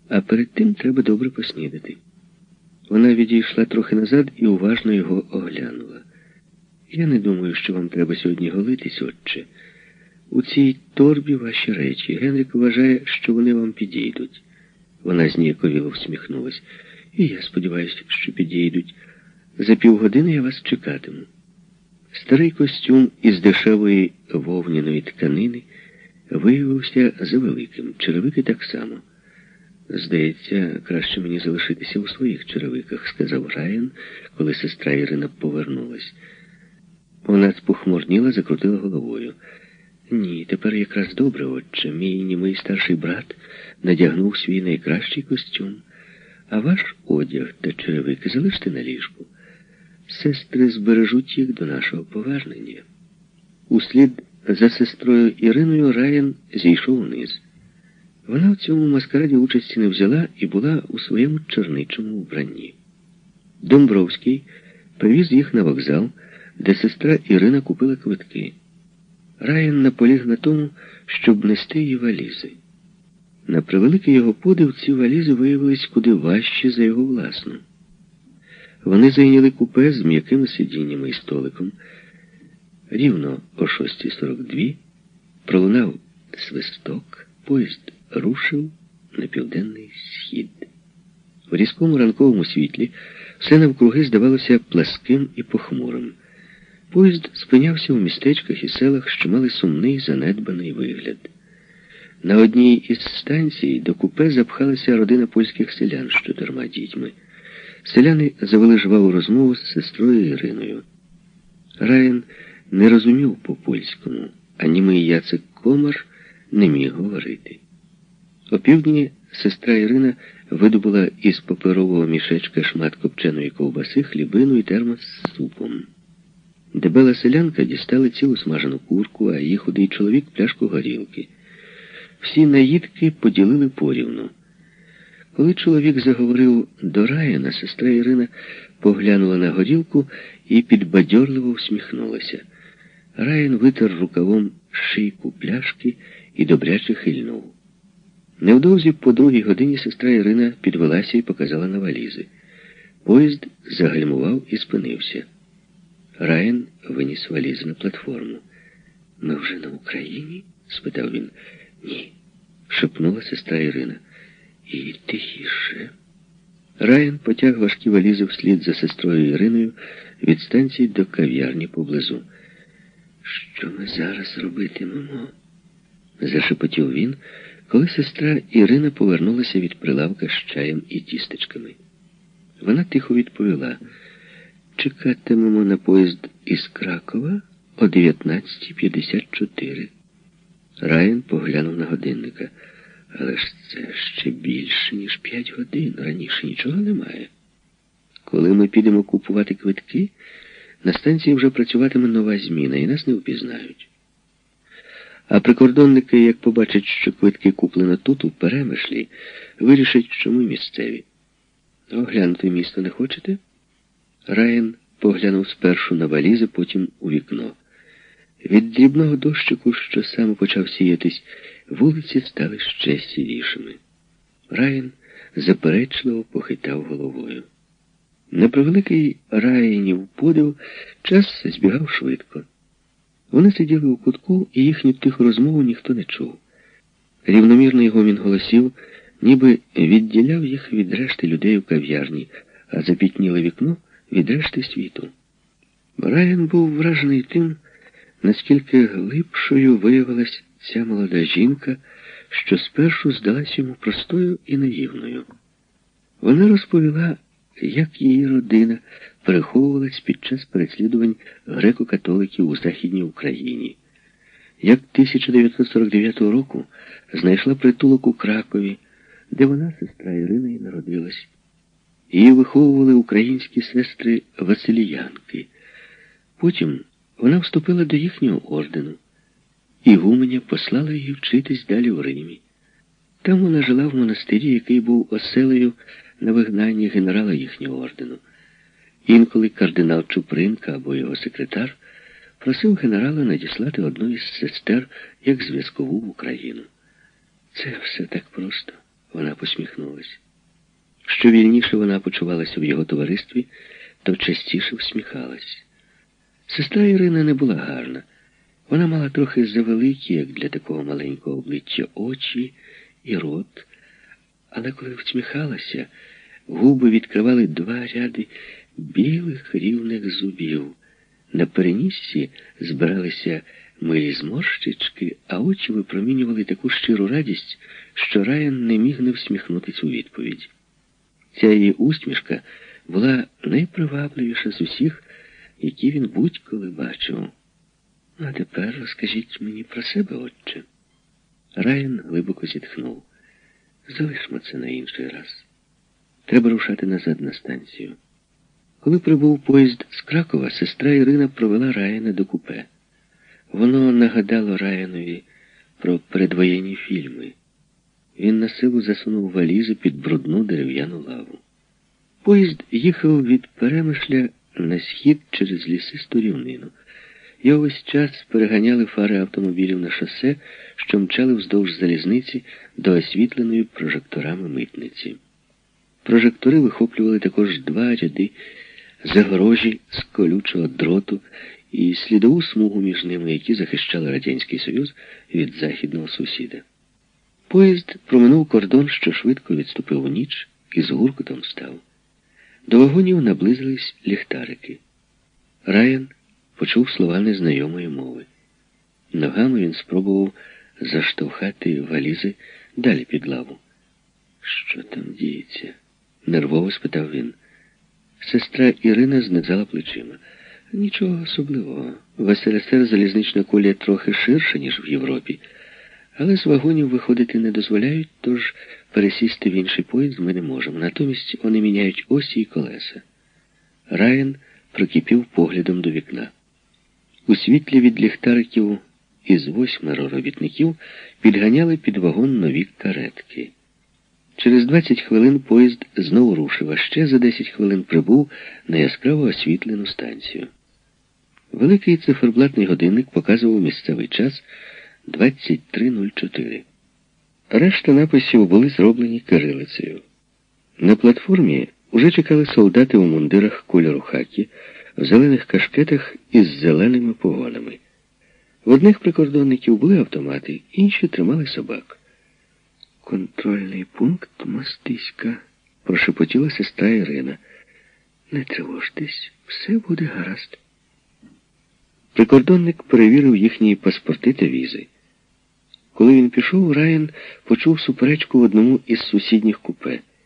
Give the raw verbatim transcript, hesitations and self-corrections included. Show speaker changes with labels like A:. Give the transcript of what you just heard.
A: А перед тим треба добре поснідати. Вона відійшла трохи назад і уважно його оглянула. Я не думаю, що вам треба сьогодні голитись, отче. У цій торбі ваші речі. Генрик вважає, що вони вам підійдуть. Вона зніяковіло всміхнулась. І я сподіваюся, що підійдуть. За півгодини я вас чекатиму. Старий костюм із дешевої вовняної тканини виявився завеликим. Черевики так само. «Здається, краще мені залишитися у своїх черевиках», — сказав Райан, коли сестра Ірина повернулась. Вона спохмурніла, закрутила головою. «Ні, тепер якраз добре, отче. Мій німий старший брат надягнув свій найкращий костюм, а ваш одяг та черевики залиште на ліжку. Сестри збережуть їх до нашого повернення». Услід за сестрою Іриною Райан зійшов униз. Вона в цьому маскараді участі не взяла і була у своєму черничому вбранні. Домбровський привіз їх на вокзал, де сестра Ірина купила квитки. Райан наполіг на тому, щоб нести її валізи. На превеликий його подив, ці валізи виявились куди важчі за його власну. Вони зайняли купе з м'якими сидіннями і столиком. Рівно о шостій сорок два пролунав свисток, поїзд рушив на південний схід. В різкому ранковому світлі все навкруги здавалося пласким і похмурим. Поїзд спинявся у містечках і селах, що мали сумний, занедбаний вигляд. На одній із станцій до купе запхалася родина польських селян з чотирма дітьми. Селяни завели жваву розмову з сестрою Іриною. Райан не розумів по-польському, а німий Яцек Комар не міг говорити. О півдні сестра Ірина видобула із паперового мішечка шмат копченої ковбаси, хлібину і термос з супом. Дебела селянка дістала цілу смажену курку, а її худий чоловік – пляшку горілки. Всі наїдки поділили порівну. Коли чоловік заговорив до Райана, сестра Ірина поглянула на горілку і підбадьорливо всміхнулася. Райан витер рукавом шийку пляшки і добряче хильнув. Невдовзі по другій годині сестра Ірина підвелася і показала на валізи. Поїзд загальмував і спинився. Райан виніс валізи на платформу. «Ми вже на Україні?» – спитав він. «Ні», – шепнула сестра Ірина. «І тихіше». Райан потяг важкі валізи вслід за сестрою Іриною від станції до кав'ярні поблизу. «Що ми зараз робитимемо?» – зашепотів він, коли сестра Ірина повернулася від прилавка з чаєм і тістечками. Вона тихо відповіла: «Чекатимемо на поїзд із Кракова о дев'ятнадцятій п'ятдесят чотири». Райан поглянув на годинника. «Але ж це ще більше, ніж п'ять годин. Раніше нічого немає. Коли ми підемо купувати квитки, на станції вже працюватиме нова зміна, і нас не впізнають. А прикордонники, як побачать, що квитки куплено тут, у Перемишлі, вирішать, що ми місцеві. Оглянути місто не хочете?» Райан поглянув спершу на валізи, потім у вікно. Від дрібного дощику, що саме почав сіятись, вулиці стали ще сірішими. Райан заперечливо похитав головою. На превеликий Райанів подив час збігав швидко. Вони сиділи у кутку, і їхню тиху розмову ніхто не чув. Рівномірний гомін голосів ніби відділяв їх від решти людей у кав'ярні, а запітніле вікно від решти світу. Райан був вражений тим, наскільки глибшою виявилась ця молода жінка, що спершу здалась йому простою і наївною. Вона розповіла, як її родина переховувалась під час переслідувань греко-католиків у Західній Україні, як тисяча дев'ятсот сорок дев'ятого року знайшла притулок у Кракові, де вона, сестра Ірина, і народилась. Її виховували українські сестри Василіянки. Потім вона вступила до їхнього ордену. Ігуменя послала її вчитись далі в Римі. Там вона жила в монастирі, який був оселею на вигнанні генерала їхнього ордену. Інколи кардинал Чупринка або його секретар просив генерала надіслати одну із сестер як зв'язкову в Україну. Це все так просто. Вона посміхнулась. Що вільніше вона почувалася в його товаристві, то частіше всміхалась. Сестра Ірина не була гарна. Вона мала трохи завеликі, як для такого маленького обличчя, очі і рот. Але коли всміхалася, губи відкривали два ряди білих рівних зубів. На переніссі збиралися милі зморщички, а очі випромінювали таку щиру радість, що Райан не міг не всміхнутись у відповідь. Ця її усмішка була найпривабливіша з усіх, які він будь-коли бачив. А тепер розкажіть мені про себе, отче. Райан глибоко зітхнув. Залишмо це на інший раз. Треба рушати назад на станцію. Коли прибув поїзд з Кракова, сестра Ірина провела Райана до купе. Воно нагадало Раянові про передвоєнні фільми. Він на силу засунув валізи під брудну дерев'яну лаву. Поїзд їхав від Перемишля на схід через лісисту рівнину. Його весь час переганяли фари автомобілів на шосе, що мчали вздовж залізниці до освітленої прожекторами митниці. Прожектори вихоплювали також два ряди загорожі з колючого дроту і слідову смугу між ними, які захищали Радянський Союз від західного сусіда. Поїзд проминув кордон, що швидко відступив у ніч і з гуркотом став. До вагонів наблизились ліхтарики. Райан почув слова незнайомої мови. Ногами він спробував заштовхати валізи далі під лаву. «Що там діється?» — нервово спитав він. Сестра Ірина знизала плечима. «Нічого особливого. В ес ер ес ер залізнична колія трохи ширша, ніж в Європі. Але з вагонів виходити не дозволяють, тож пересісти в інший поїзд ми не можемо. Натомість вони міняють осі і колеса». Райан прокипів поглядом до вікна. У світлі від ліхтариків із восьмеро робітників підганяли під вагон нові каретки. Через двадцять хвилин поїзд знову рушив, а ще за десять хвилин прибув на яскраво освітлену станцію. Великий циферблатний годинник показував місцевий час двадцять три нуль чотири. Решта написів були зроблені кирилицею. На платформі уже чекали солдати у мундирах кольору хакі, в зелених кашкетах із зеленими погонами. В одних прикордонників були автомати, інші тримали собак. «Контрольний пункт Мостиська», – прошепотіла сестра Ірина. «Не тривожтесь, все буде гаразд». Прикордонник перевірив їхні паспорти та візи. Коли він пішов, Райан почув суперечку в одному із сусідніх купе.